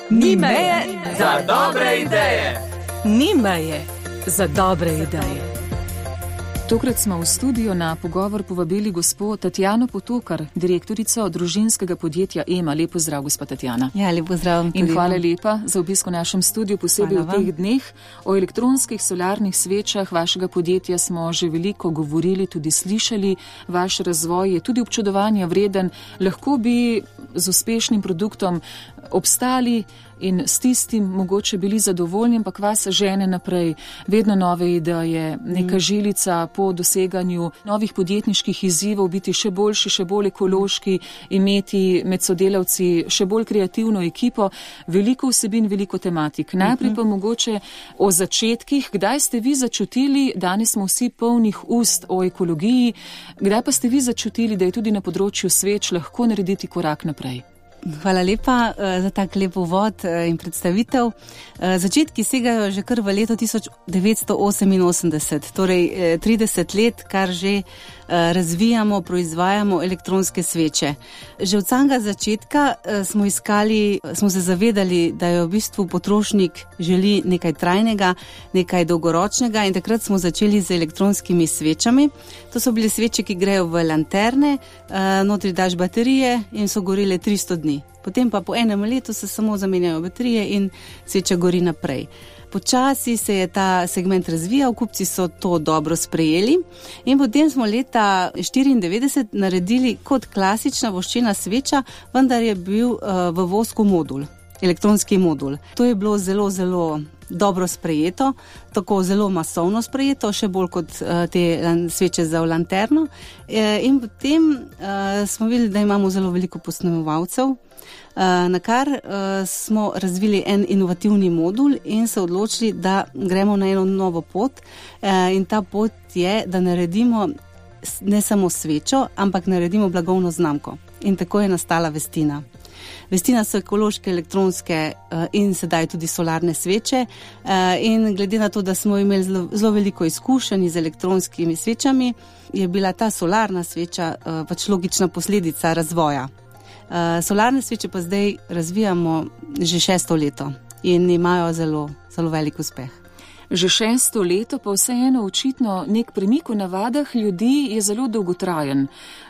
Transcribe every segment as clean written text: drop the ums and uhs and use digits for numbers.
Ni meje za dobre ideje. Ni meje za dobre ideje. Tokrat smo v studio na pogovor povabili gospo Tatjano Potokar, direktorico družinskega podjetja EMA. Lep pozdrav, gospa Tatjana. Ja, lep pozdrav. In hvala lepa za obisk v našem studiu, posebej v teh dneh. O elektronskih solarnih svečah vašega podjetja smo že veliko govorili, tudi slišali. Vaš razvoj je tudi občudovanja vreden. Lahko bi z uspešnim produktom obstali in s tistim mogoče bili zadovoljni, ampak vas žene naprej. Vedno nove ideje, neka žilica po doseganju novih podjetniških izzivov, biti še boljši, še bolj ekološki, imeti med sodelavci še bolj kreativno ekipo, veliko vsebin, veliko tematik. Najprej pa mogoče o začetkih. Kdaj ste vi začutili, danes smo vsi polnih ust o ekologiji, kdaj pa ste vi začutili, da je tudi na področju sveč lahko narediti korak naprej? Hvala lepa za tak lep uvod in predstavitev. Začetki segajo že kar v leto 1988, torej 30 let, kar že razvijamo, proizvajamo elektronske sveče. Že od samega začetka smo se zavedali, da je v bistvu potrošnik želi nekaj trajnega, nekaj dolgoročnega, in takrat smo začeli z elektronskimi svečami. To so bile sveče, ki grejo v lanterne, notri daš baterije in so gorile 300 dni. Potem pa po enem letu se samo zamenjajo baterije in sveča gori naprej. Počasi se je ta segment razvijal, kupci so to dobro sprejeli in potem smo leta 1994 naredili kot klasična voščena sveča, vendar je bil v vosku modul, elektronski modul. To je bilo zelo, zelo dobro sprejeto, tako zelo masovno sprejeto, še bolj kot te sveče za v lanterno. In potem smo videli, da imamo zelo veliko posnemovalcev, na kar smo razvili en inovativni modul in se odločili, da gremo na eno novo pot. In ta pot je, da naredimo ne samo svečo, ampak naredimo blagovno znamko. In tako je nastala Vestina. Vestina so ekološke, elektronske in sedaj tudi solarne sveče. In glede na to, da smo imeli zelo veliko izkušenj z elektronskimi svečami, je bila ta solarna sveča pač logična posledica razvoja. Solarne sveče pa zdaj razvijamo že 6. leto in imajo zelo, zelo velik uspeh. Že 6. leto, pa vseeno očitno nek premik v navadah ljudi je zelo dolgotrajen.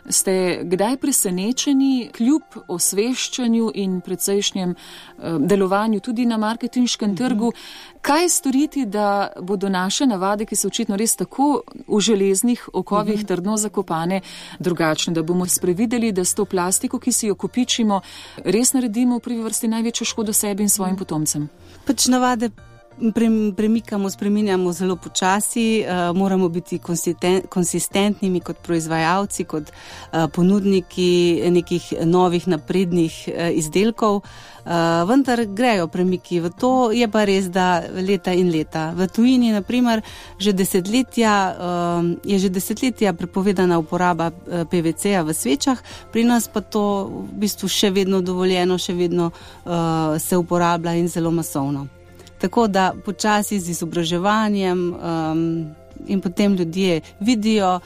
Ste kdaj presenečeni kljub osveščanju in precejšnjem delovanju tudi na marketinškem trgu? Kaj storiti, da bodo naše navade, ki so očitno res tako v železnih okovih trdno zakopane, drugačne, da bomo sprevideli, da s to plastiko, ki si jo kopičimo, res naredimo v prvi vrsti največjo škodo sebi in svojim potomcem? Pač navade premikamo, spreminjamo zelo počasi, moramo biti konsistentnimi kot proizvajalci, kot ponudniki nekih novih naprednih izdelkov, vendar grejo premiki v to, je pa res, da leta in leta. V tujini, naprimer, je že desetletja prepovedana uporaba PVC-ja v svečah, pri nas pa to v bistvu še vedno dovoljeno, še vedno se uporablja in zelo masovno. Tako da počasi z izobraževanjem in potem ljudje vidijo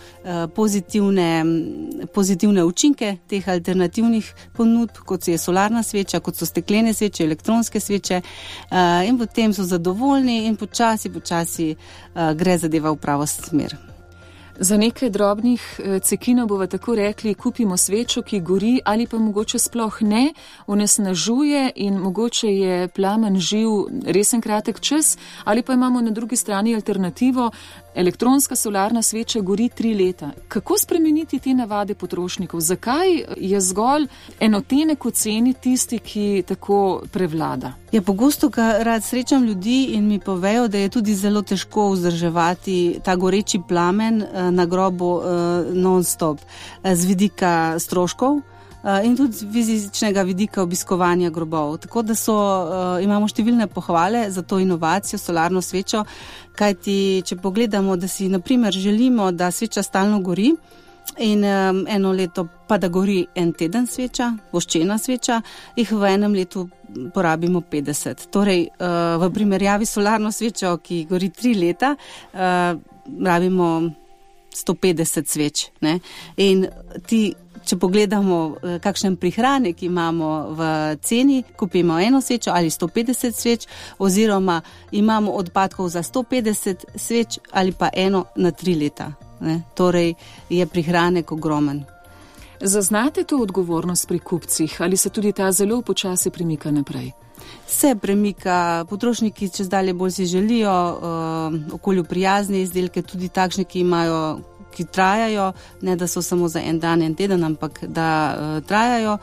pozitivne učinke teh alternativnih ponudb, kot je solarna sveča, kot so steklene sveče, elektronske sveče, in potem so zadovoljni in počasi gre zadeva v pravo smer. Za nekaj drobnih cekinov bova tako rekli, kupimo svečo, ki gori ali pa mogoče sploh ne, onesnažuje in mogoče je plamen živ resen kratek čas, ali pa imamo na drugi strani alternativo, elektronska solarna sveča gori 3 leta. Kako spremeniti te navade potrošnikov? Zakaj je zgolj enotenek v ceni tisti, ki tako prevlada? Ja, pogosto rad srečam ljudi in mi povejo, da je tudi zelo težko vzdrževati ta goreči plamen na grobu non-stop z vidika stroškov in tudi z fizičnega vidika obiskovanja grobov. Tako da imamo številne pohvale za to inovacijo, solarno svečo, kajti če pogledamo, da si naprimer želimo, da sveča stalno gori in eno leto pa da gori en teden sveča, voščena sveča, jih v enem letu porabimo 50. Torej, v primerjavi solarno svečo, ki gori 3 leta, rabimo 150 sveč, ne? In ti če pogledamo, kakšen prihranek imamo v ceni, kupimo eno svečo ali 150 sveč, oziroma imamo odpadkov za 150 sveč ali pa eno na 3 leta. Ne? Torej je prihranek ogromen. Zaznate to odgovornost pri kupcih ali se tudi ta zelo počasi premika naprej? Se premika, potrošniki čez dalje bolj si želijo okolju prijazne izdelke, tudi takšne, ki trajajo, ne da so samo za en dan, en teden, ampak da trajajo.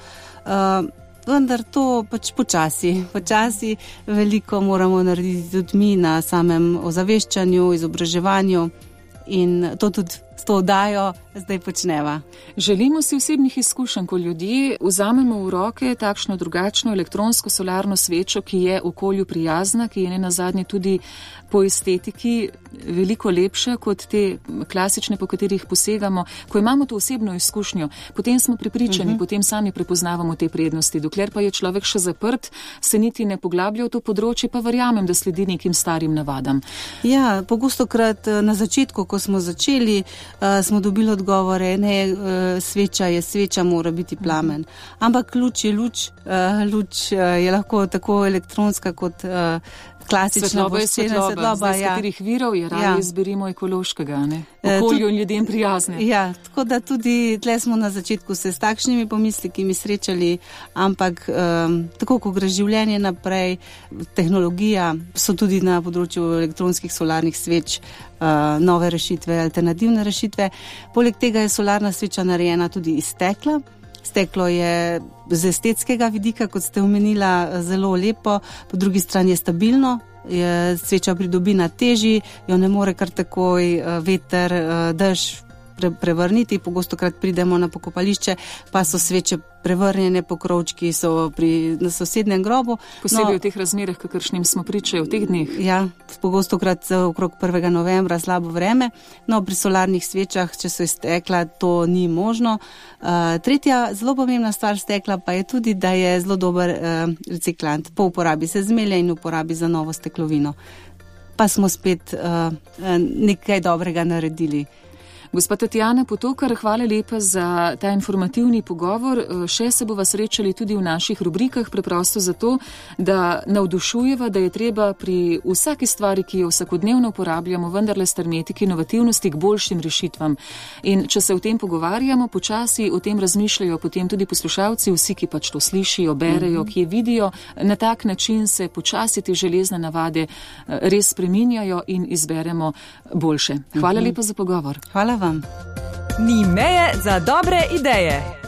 Vendar to pač počasi veliko moramo narediti tudi mi na samem ozaveščanju, izobraževanju in to tudi s to oddajo zdaj počneva. Želimo si osebnih izkušenj, ko ljudje vzamemo v roke takšno drugačno elektronsko solarno svečo, ki je okolju prijazna, ki je nenazadnje tudi po estetiki veliko lepša kot te klasične, po katerih posegamo. Ko imamo to osebno izkušnjo, potem smo prepričani, potem sami prepoznavamo te prednosti. Dokler pa je človek še zaprt, se niti ne poglablja v to področje, pa verjamem, da sledi nekim starim navadam. Ja, pogostokrat na začetku, ko smo začeli, smo dobili odgovore, ne, sveča je sveča, mora biti plamen. Ampak luč je luč, luč je lahko tako elektronska kot klasična. Svetloba je svetloba, zdaj z katerih virov je raje izberimo ekološkega, ne? Okolju in ljudem prijazne. Ja, tako da tudi tle smo na začetku se s takšnimi pomisliki srečali, ampak tako, ko gre življenje naprej, tehnologija, so tudi na področju elektronskih solarnih sveč nove rešitve, alternativne rešitve. Poleg tega je solarna sveča narejena tudi iz stekla. Steklo je z estetskega vidika, kot ste omenila, zelo lepo, po drugi strani je stabilno, sveča pridobi na teži, jo ne more kar takoj veter, dež prevrniti. Pogostokrat pridemo na pokopališče, pa so sveče prevrnjene, pokrovčki so na sosednjem grobu. Posebej v teh razmerah, kakršnim smo pričali v teh dneh. Ja, pogostokrat okrog 1. novembra slabo vreme. No, pri solarnih svečah, če so iz stekla, to ni možno. Tretja zelo pomembna stvar stekla pa je tudi, da je zelo dober reciklant. Po uporabi se zmelje in uporabi za novo steklovino. Pa smo spet nekaj dobrega naredili. Gospa Tatjana Potokar, hvala lepa za ta informativni pogovor. Še se bova srečali tudi v naših rubrikah, preprosto zato, da navdušujeva, da je treba pri vsaki stvari, ki jo vsakodnevno uporabljamo, vendarle stremeti k inovativnosti, k boljšim rešitvam. In če se o tem pogovarjamo, počasi o tem razmišljajo potem tudi poslušalci, vsi, ki pač to slišijo, berejo, ki je vidijo. Na tak način se počasi te železne navade res spreminjajo in izberemo boljše. Hvala lepa za pogovor. Hvala vam. Ni meje za dobre ideje.